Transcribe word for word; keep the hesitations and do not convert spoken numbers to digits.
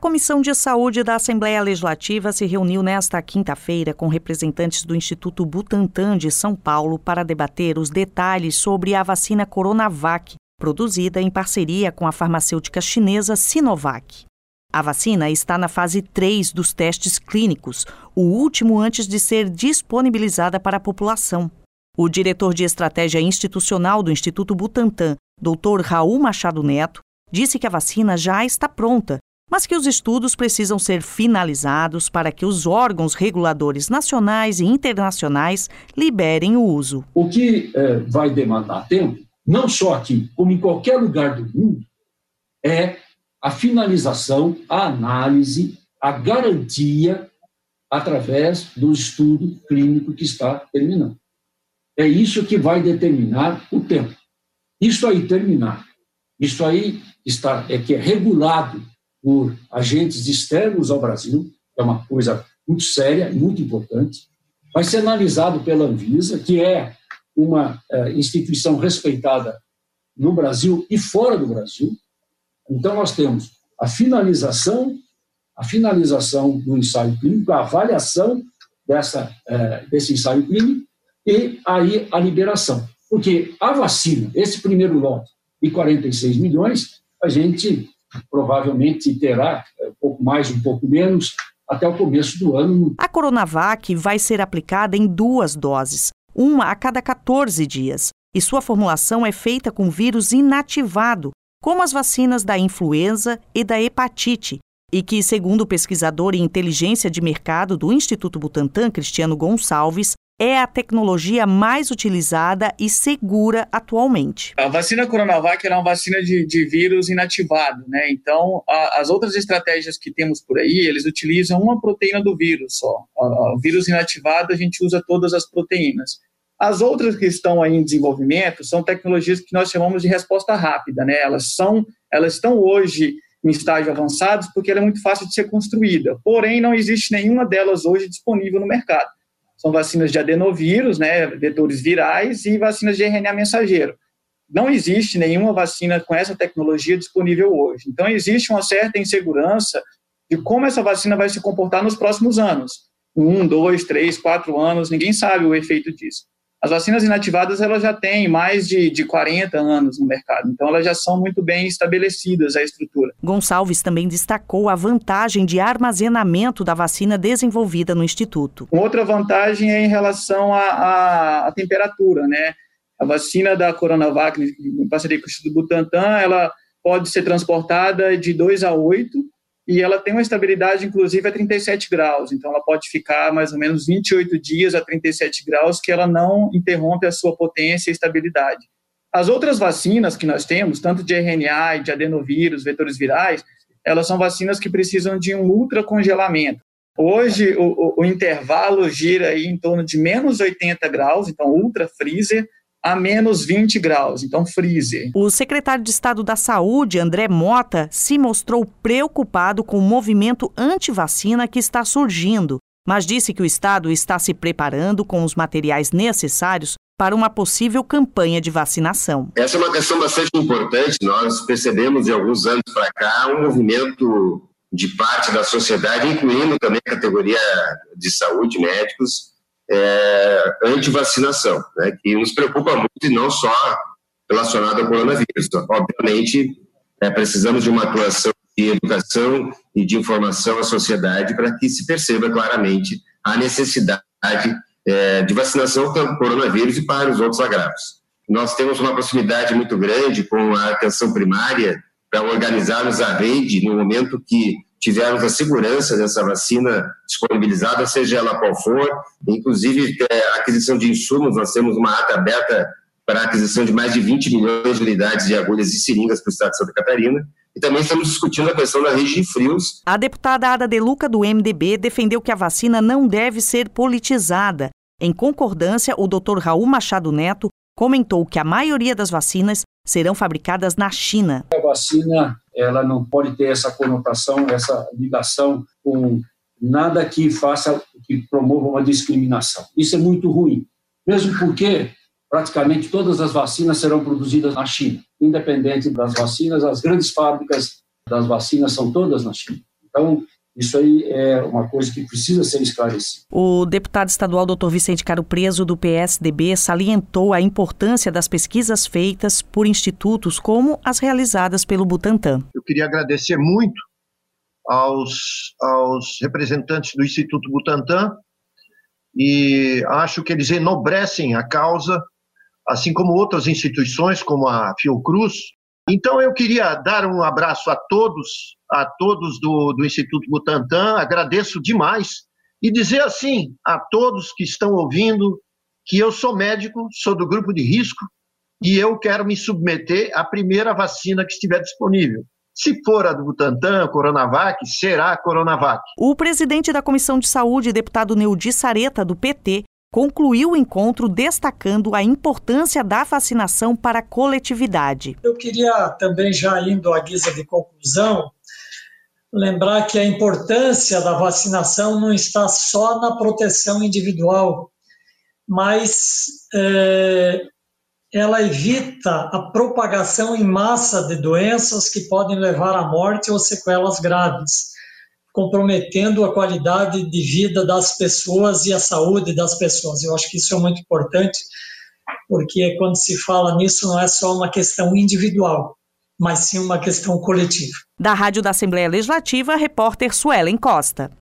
A Comissão de Saúde da Assembleia Legislativa se reuniu nesta quinta-feira com representantes do Instituto Butantan de São Paulo para debater os detalhes sobre a vacina Coronavac, produzida em parceria com a farmacêutica chinesa Sinovac. A vacina está na fase três dos testes clínicos, o último antes de ser disponibilizada para a população. O diretor de Estratégia Institucional do Instituto Butantan, doutor Raul Machado Neto, disse que a vacina já está pronta, mas que os estudos precisam ser finalizados para que os órgãos reguladores nacionais e internacionais liberem o uso. O que é, vai demandar tempo, não só aqui, como em qualquer lugar do mundo, é a finalização, a análise, a garantia através do estudo clínico que está terminando. É isso que vai determinar o tempo. Isso aí terminar, isso aí está, é que é regulado por agentes externos ao Brasil, é uma coisa muito séria, muito importante, vai ser analisado pela Anvisa, que é uma é, instituição respeitada no Brasil e fora do Brasil. Então, nós temos a finalização, a finalização do ensaio clínico, a avaliação dessa, é, desse ensaio clínico e aí a liberação. Porque a vacina, esse primeiro lote de quarenta e seis milhões, a gente provavelmente terá um pouco mais, um pouco menos, até o começo do ano. A Coronavac vai ser aplicada em duas doses, uma a cada quatorze dias, e sua formulação é feita com vírus inativado, como as vacinas da influenza e da hepatite, e que, segundo o pesquisador em inteligência de mercado do Instituto Butantan, Cristiano Gonçalves, é a tecnologia mais utilizada e segura atualmente. A vacina Coronavac é uma vacina de, de vírus inativado, né? Então, a, as outras estratégias que temos por aí, eles utilizam uma proteína do vírus só. O vírus inativado, a gente usa todas as proteínas. As outras que estão aí em desenvolvimento são tecnologias que nós chamamos de resposta rápida, né? Elas são, elas estão hoje em estágio avançados porque ela é muito fácil de ser construída. Porém, não existe nenhuma delas hoje disponível no mercado. São vacinas de adenovírus, né, vetores virais, e vacinas de R N A mensageiro. Não existe nenhuma vacina com essa tecnologia disponível hoje. Então, existe uma certa insegurança de como essa vacina vai se comportar nos próximos anos. Um, dois, três, quatro anos, ninguém sabe o efeito disso. As vacinas inativadas, elas já têm mais de, de quarenta anos no mercado, então elas já são muito bem estabelecidas, a estrutura. Gonçalves também destacou a vantagem de armazenamento da vacina desenvolvida no Instituto. Outra vantagem é em relação à temperatura, né? A vacina da Coronavac, em parceria com o Instituto Butantan, ela pode ser transportada de dois a oito, e ela tem uma estabilidade, inclusive, a trinta e sete graus. Então, ela pode ficar mais ou menos vinte e oito dias a trinta e sete graus, que ela não interrompe a sua potência e estabilidade. As outras vacinas que nós temos, tanto de R N A e de adenovírus, vetores virais, elas são vacinas que precisam de um ultracongelamento. Hoje, o, o, o intervalo gira aí em torno de menos oitenta graus, então ultra freezer, a menos vinte graus, então freezer. O secretário de Estado da Saúde, André Mota, se mostrou preocupado com o movimento anti-vacina que está surgindo, mas disse que o Estado está se preparando com os materiais necessários para uma possível campanha de vacinação. Essa é uma questão bastante importante. Nós percebemos de alguns anos para cá um movimento de parte da sociedade, incluindo também a categoria de saúde, médicos, É, anti-vacinação, né, que nos preocupa muito e não só relacionado ao coronavírus. Obviamente, é, precisamos de uma atuação de educação e de informação à sociedade para que se perceba claramente a necessidade é, de vacinação para o coronavírus e para os outros agravos. Nós temos uma proximidade muito grande com a atenção primária para organizarmos a rede no momento que tivermos a segurança dessa vacina disponibilizada, seja ela qual for, inclusive a aquisição de insumos. Nós temos uma ata aberta para a aquisição de mais de vinte milhões de unidades de agulhas e seringas para o estado de Santa Catarina, e também estamos discutindo a questão da rede de frios. A deputada Ada De Luca, do M D B, defendeu que a vacina não deve ser politizada. Em concordância, o doutor Raul Machado Neto comentou que a maioria das vacinas serão fabricadas na China. A vacina, ela não pode ter essa conotação, essa ligação com nada que faça, que promova uma discriminação. Isso é muito ruim, mesmo porque praticamente todas as vacinas serão produzidas na China. Independente das vacinas, as grandes fábricas das vacinas são todas na China. Então, isso aí é uma coisa que precisa ser esclarecida. O deputado estadual doutor Vicente Caro Preso, do P S D B, salientou a importância das pesquisas feitas por institutos como as realizadas pelo Butantan. Eu queria agradecer muito aos, aos representantes do Instituto Butantan e acho que eles enobrecem a causa, assim como outras instituições, como a Fiocruz. Então, eu queria dar um abraço a todos, a todos do, do Instituto Butantan, agradeço demais, e dizer assim a todos que estão ouvindo que eu sou médico, sou do grupo de risco, e eu quero me submeter à primeira vacina que estiver disponível. Se for a do Butantan, a Coronavac, será a Coronavac. O presidente da Comissão de Saúde, deputado Neudi Sareta, do P T, concluiu o encontro destacando a importância da vacinação para a coletividade. Eu queria também, já indo à guisa de conclusão, lembrar que a importância da vacinação não está só na proteção individual, mas é, ela evita a propagação em massa de doenças que podem levar à morte ou sequelas graves, comprometendo a qualidade de vida das pessoas e a saúde das pessoas. Eu acho que isso é muito importante, porque quando se fala nisso não é só uma questão individual, mas sim uma questão coletiva. Da Rádio da Assembleia Legislativa, repórter Suelen Costa.